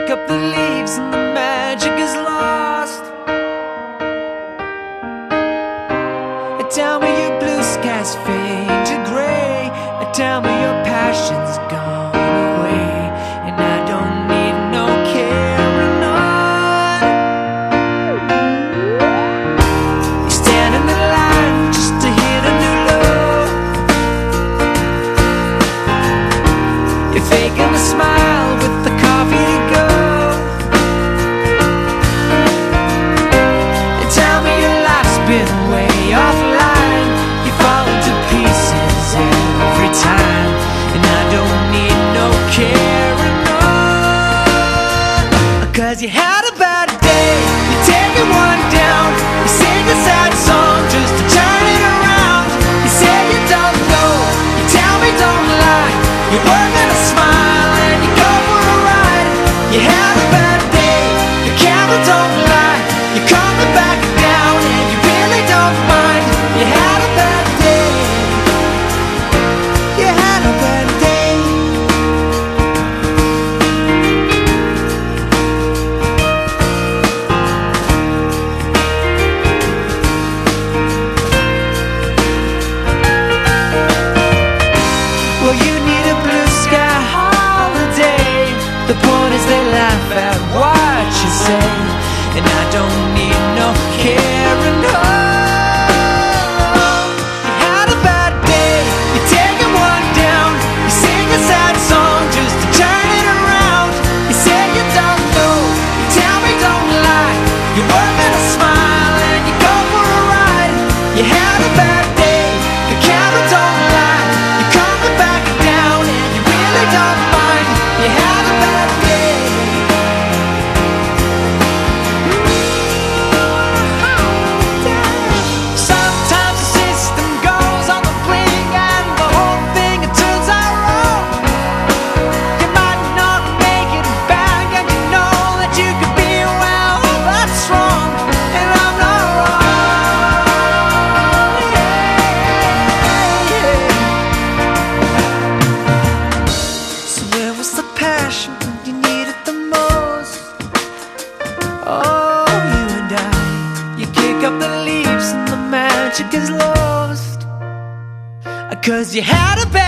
kick up the leaves and the magic is lost. Tell me your blue skies fade to gray. Tell me your passion's gone away, and I don't need no carrying on. You stand in the line just to hit a new low. You're faking a smile with the coffee to go. And tell me your life's been way offline. You fall into pieces every time, and I don't need no carrying on. 'Cause you had a bad day, you're taking one down. You sing a sad song just to turn it around. You say you don't know, you tell me don't lie. You're working a smile and you go for a ride. You had a bad day, the camera don't lie. You're coming back down and you really don't mind. You had a bad day, you had a bad day. Well, you need a blue sky holiday. The point is they laugh at what you say, and I don't need no carrying on. You had a bad day, you're taking one down. You sing a sad song just to turn it around. You say you don't know, you tell me don't lie. You're working a smile and you go for a ride. You had a bad day, the camera don't lie. You're coming back down and you really don't mind. You had a bad day. Sometimes the system goes on the blink and the whole thing it turns out wrong. You might not make it back and you know that you could be well, that's wrong, and I'm not wrong. So where was the passion when you needed the most? Oh, you and I, you kick up the leaves and the magic is lost. 'Cause you had a bad